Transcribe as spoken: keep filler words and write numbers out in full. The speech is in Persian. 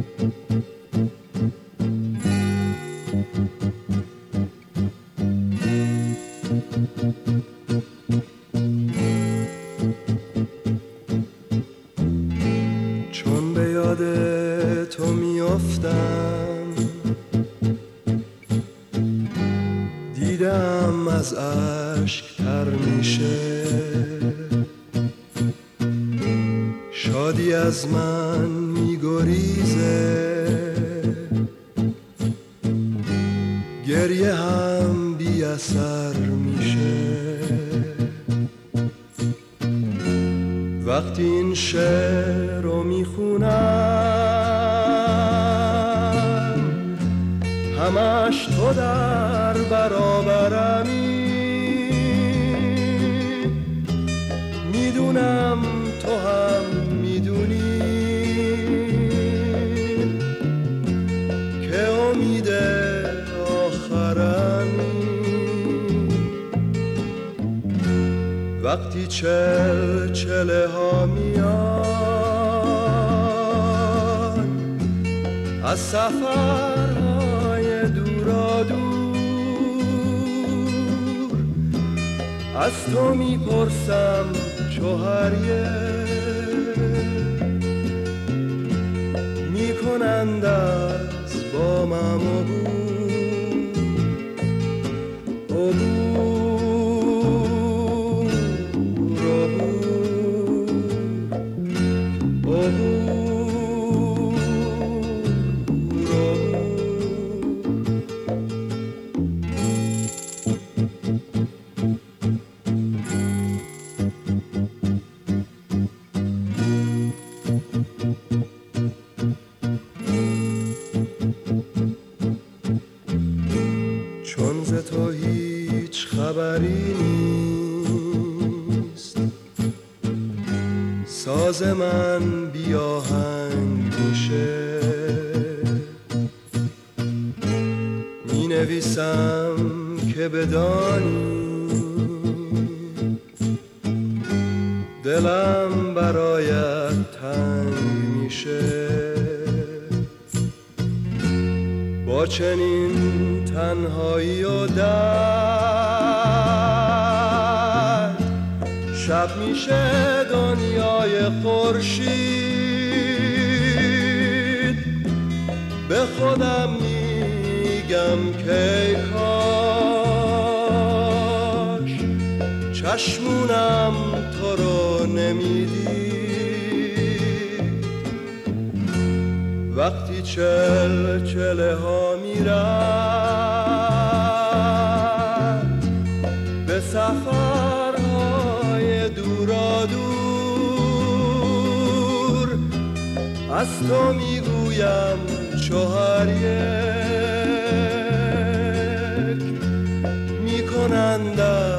چون به یاد تو میافتم دیدم از اشک تر میشه، شادی از من میگریزه، گریه هم بی اثر میشه. وقتی این شعر رو میخونم همش تو در برابرمی، میدونم تو هم میدونی که امید آخرمی. وقتی چل چله ها میان از سفرهای دورا دور، از تو میپرسم چو هریه میکنند از بامم عبور چون ز تو هیچ خبری نیست، ساز من بی آهنگ میشه، می نویسم که بدانی دلم برایت تنگ میشه. با چنین تنهایی و درد شب میشه دنیای خورشید. به خودم میگم که کاش چشمونم تو رو نمیدید. وقتی چل چله ها میرم به سفرهای دورا دور، از تو میگویم چو هر یک میکنند